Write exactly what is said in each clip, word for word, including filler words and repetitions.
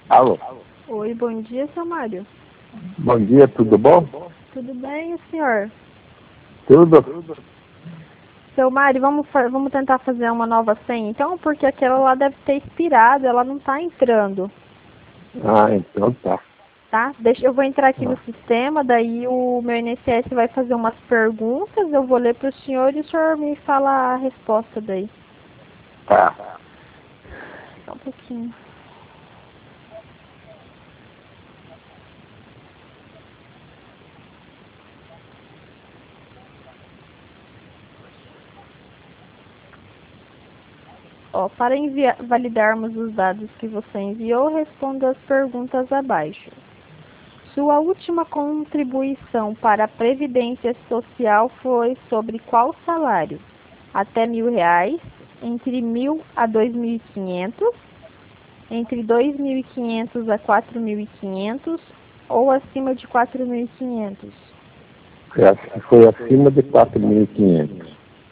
Alô? Oi, bom dia, seu Mário. Bom dia, tudo bom? Tudo bem, o senhor? Tudo? Seu Mário, vamos, fa- vamos tentar fazer uma nova senha, então, porque aquela lá deve ter expirado, ela não está entrando, Ah, então tá. tá? Deixa, eu vou entrar aqui Ah. no sistema, daí o meu I N S S vai fazer umas perguntas, eu vou ler para o senhor e o senhor me fala a resposta daí. Tá. Só um pouquinho. Ó, para enviar, validarmos os dados que você enviou, responda as perguntas abaixo. Sua última contribuição para a Previdência Social foi sobre qual salário? Até mil reais, entre mil a dois mil e quinhentos, entre dois mil e quinhentos a quatro mil e quinhentos ou acima de quatro mil e quinhentos? Foi ac- Foi acima de quatro mil e quinhentos.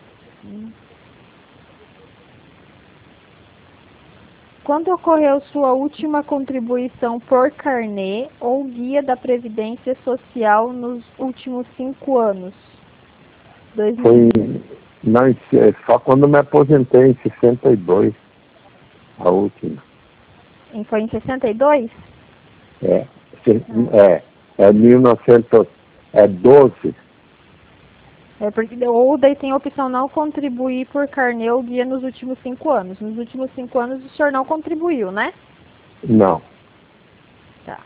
Quando ocorreu sua última contribuição por carnê ou guia da Previdência Social nos últimos cinco anos? dois mil... Foi. Não, é só quando me aposentei, em sessenta e dois. A última. em- Foi em sessenta e dois? É. Se- É. É mil e novecentos e doze. É porque, ou daí tem a opção não contribuir por carnê ou guia nos últimos cinco anos. Nos últimos cinco anos o senhor não contribuiu, né? Não. Tá.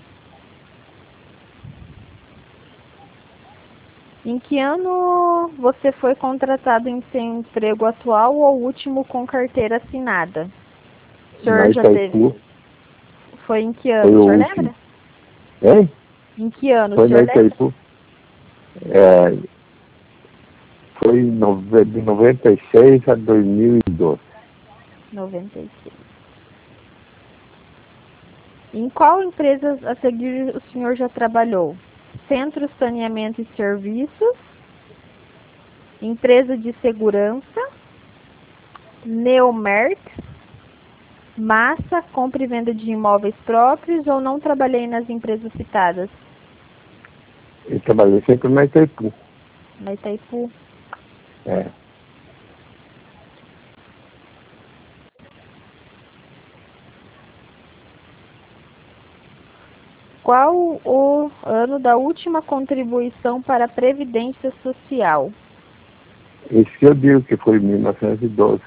Em que ano você foi contratado em seu emprego atual ou último com carteira assinada? O senhor Na já teve? Itaipu. Foi em que Foi ano? o O senhor último. lembra? Hein? Em que ano Foi o na senhor lembra? Itaipu. É, foi nove- de noventa e seis a dois mil e doze. noventa e seis. Em qual empresa a seguir o senhor já trabalhou? Centro Saneamento e Serviços, Empresa de Segurança, Neomerc, Massa, compra e venda de imóveis próprios ou não trabalhei nas empresas citadas? Eu trabalhei sempre na Itaipu. Na Itaipu. É. Qual o ano da última contribuição para a Previdência Social? Esse que eu digo que foi em mil novecentos e doze.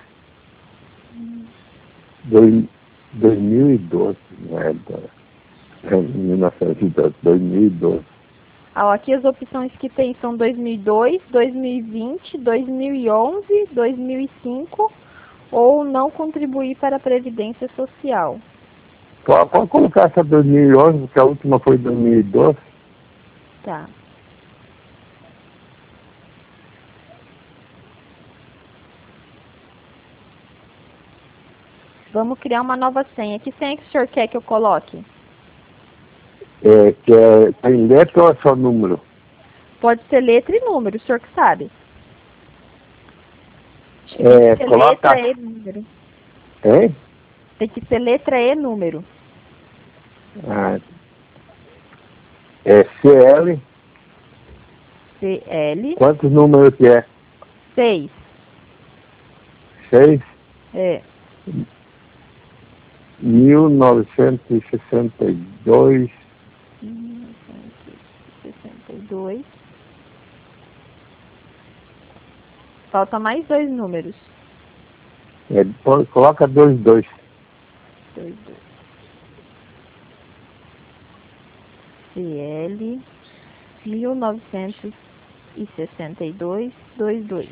Dois, dois mil e doze, não é? Da- É mil novecentos e doze, dois mil e doze. Ah, aqui as opções que tem são dois mil e dois, dois mil e vinte, dois mil e onze, dois mil e cinco ou não contribuir para a Previdência Social. Pode, pode colocar essa dois mil e onze, porque a última foi dois mil e doze. Tá. Vamos criar uma nova senha. Que senha que o senhor quer que eu coloque? É, que é, tem letra ou é só número? Pode ser letra e número, o senhor que sabe. É, Tem que ser coloca... letra e número. Hein? Tem que ser letra e número. Ah, é C L. C L Quantos números que é? seis. Seis? É. mil novecentos e sessenta e dois. mil novecentos e sessenta e dois. Falta mais dois números. É, pô- coloca dois, dois. Dois, dois. C L mil novecentos e sessenta e dois, dois, dois.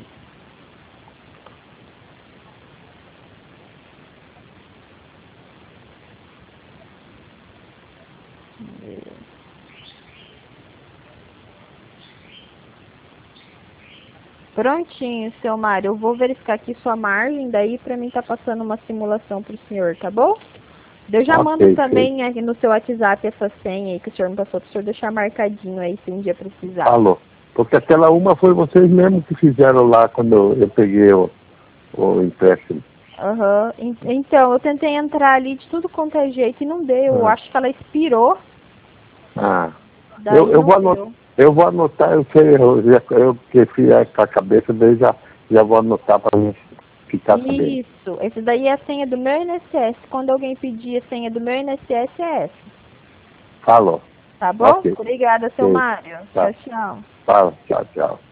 Prontinho, seu Mário. Eu vou verificar aqui sua margem, daí pra mim tá passando uma simulação pro senhor, tá bom? Eu já Ok, mando também aqui no seu WhatsApp essa senha aí que o senhor me passou, pro senhor deixar marcadinho aí se um dia precisar. Falou. Porque aquela uma foi vocês mesmos que fizeram lá quando eu, eu peguei o, o empréstimo. Aham. En- Então, eu tentei entrar ali de tudo quanto é jeito e não deu. Eu Ah. acho que ela expirou. Ah. Daí Eu, eu, não vou anotar, deu. eu vou anotar, eu sei, eu, já- eu que fiz com a cabeça, daí já, já vou anotar para mim ficar sabendo. Isso. Esse daí é a senha do meu I N S S. Quando alguém pedir a senha do meu I N S S, é essa. Falou. Tá bom? Ok. Obrigada, seu Ok. Mário. Tá. Tchau, tchau. Fala, tchau, tchau.